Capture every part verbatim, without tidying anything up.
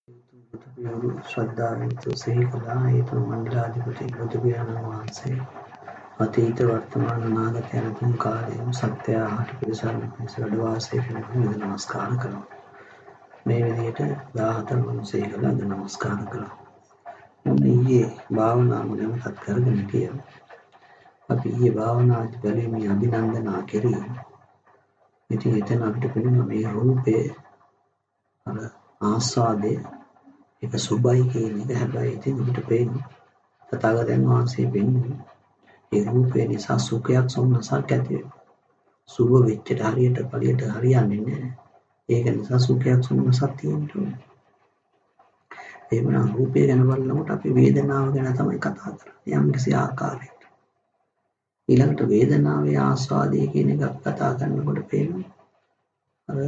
බුදුපියාණෝ ශ්‍රද්ධාවෙන් සිහි කළා. ඒ තුන් මණ්ඩලාධිපති බුදුපියාණන් වහන්සේ අතීත වර්තමාන අනාගත යන තුන් කාලයේම සත්‍ය අහට පිළිසරණ පිණිස වැඩ වාසය කරන නමස්කාර කළා. මේ විදිහට දාහතර මිනිස්සෙක් කළා අද නමස්කාර කළා. මොන ඊයේ භාවනාව නැවතත් කරගෙන ගියා. අපි ඊයේ භාවනාදී බලේ මේ අභිනන්දනා කෙරේ. ඉතින් එතන අපිට පෙනුණා මේ රූපේ අර ආස්වාදේ ඒක සුබයි කියන එක. හැබැයි ඉතින් අපිට පේන්නේ තථාගතයන් වහන්සේ පෙන්නේ ඒ රූපේ නිසා සුඛයක් සොම්නසක් ඇති වෙනවා. සුභ වෙච්චට හරියට පළියට හරියන්නේ නැහැ. ඒක නිසා සුඛයක් සොම්නසක් තියෙනවා. එහෙමනම් රූපය ගැන බලනකොට අපි වේදනාව ගැන තමයි කතා කරන්නේ යම් කිසි ආකාරයකට. ඊළඟට වේදනාවේ ආස්වාදයේ කියන එක අපි කතා කරනකොට පේනවා අර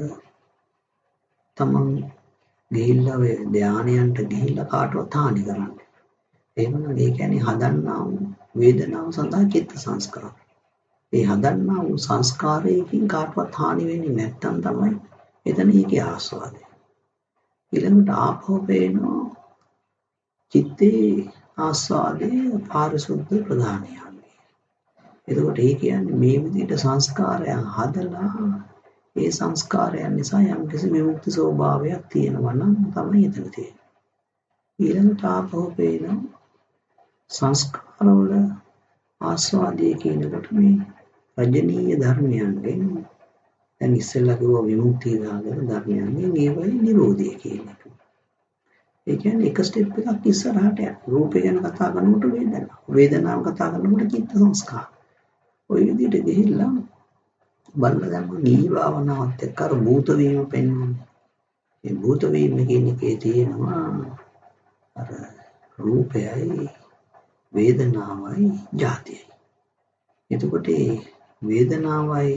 තමන් ගිහිල්ලා වේ ධානයන්ට ගිහිල්ලා කාටවත් හානි කරන්නේ. එහෙමනම් ඒ කියන්නේ හදන්නා වූ වේදනාව සඳහා චිත්ත සංස්කාර. ඒ හදන්නා වූ සංස්කාරයකින් කාටවත් හානි වෙන්නේ නැත්තම් තමයි එතන ඒකේ ආස්වාදය. ඊළඟට ආපහු පේනවා චිත්තේ ආස්වාදයේ පාරිශුද්ධ ප්‍රධානයයි. එතකොට ඒ කියන්නේ මේ විදිහට සංස්කාරයන් හදලා ඒ සංස්කාරයන් නිසා යම් කිසි විමුක්ති ස්වභාවයක් තියෙනවා නම් තමයි එතන තියෙන්නේ. ඊළඟට ආපහු පේනවා සංස්කාරවල ආස්වාදයේ කියනකොට මේ රජනීය ධර්මයන්ගෙන් දැන් ඉස්සෙල්ලා කිව්වා විමුක්තිය දාගෙන ධර්මයන්ගෙන් ඒවයි නිරෝධය කියන එක. ඒ කියන්නේ එක ස්ටෙප් එකක් ඉස්සරහට යන. රූපය ගැන කතා කරනකොට වේදනාව. වේදනාව කතා කරනකොට චිත්ත සංස්කාර. ඔය විදිහට ගිහිල්ලා බලලා දැන් මේ භාවනාවත් එක්ක අර භූත වීම පෙන්වන්නේ. මේ භූත වීම කියන එකේ තියෙනවා අර රූපයයි වේදනාවයි ජාතියයි. එතකොට වේදනාවයි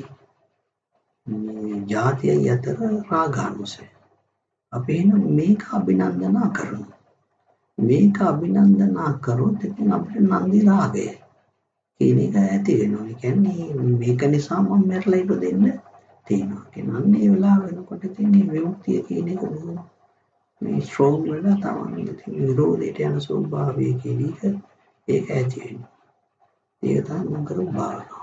ජාතියයි අතර රාගානුසය. අපි එන මේක අභිනන්දනා කරනවා. මේක අභිනන්දනා කරොත් එතන අපිට නන්දි රාගය කියන එක ඇති වෙනවා. ඒ කියන්නේ මේක නිසා මම මැරලා ඉපදෙන්න තියෙනවා. කියන්නේ ඒ වෙලාව වෙනකොට තියෙන විමුක්තිය කියන එක මේ ස්ට්‍රෝං වෙලා තමයි තියෙන නිරෝධයට යන ස්වභාවය කියන එක ඒක ඇති වෙනවා. ඒක තමයි මම කරු භාවනාව.